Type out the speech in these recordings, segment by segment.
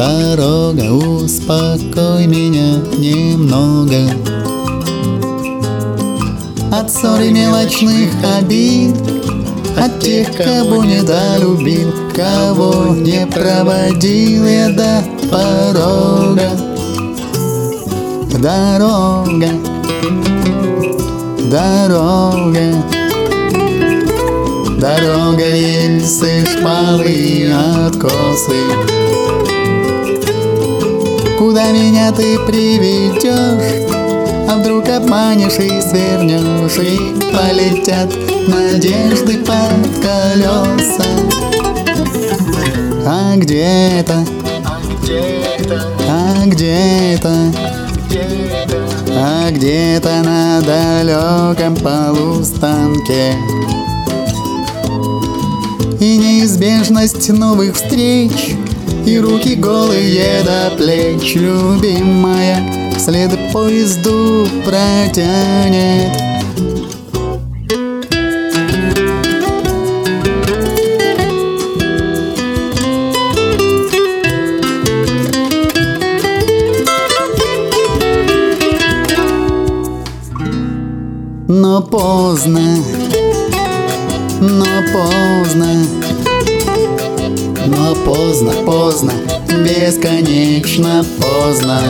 Дорога, успокой меня немного от ссор и мелочных обид, от тех, кого недолюбил, кого не проводил я до порога. Дорога, дорога, дорога, рельсы, шпалы, откосы. Куда меня ты приведешь? А вдруг обманешь и свернешь, и полетят надежды под колеса. А где-то, а где-то, а где-то на далеком полустанке и неизбежность новых встреч, и руки голые до плеч, любимая вслед поезду протянет. Но поздно, но поздно, но поздно, поздно, бесконечно поздно.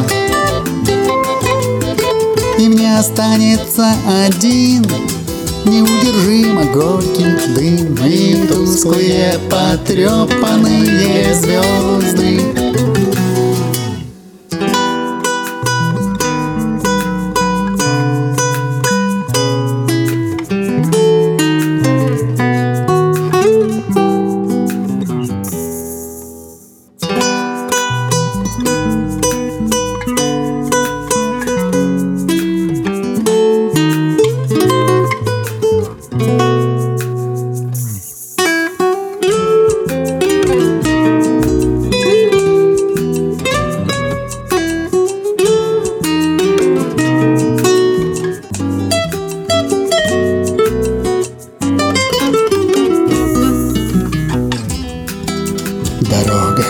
И мне останется один неудержимо горький дым и тусклые потрепанные звезды. Дорога.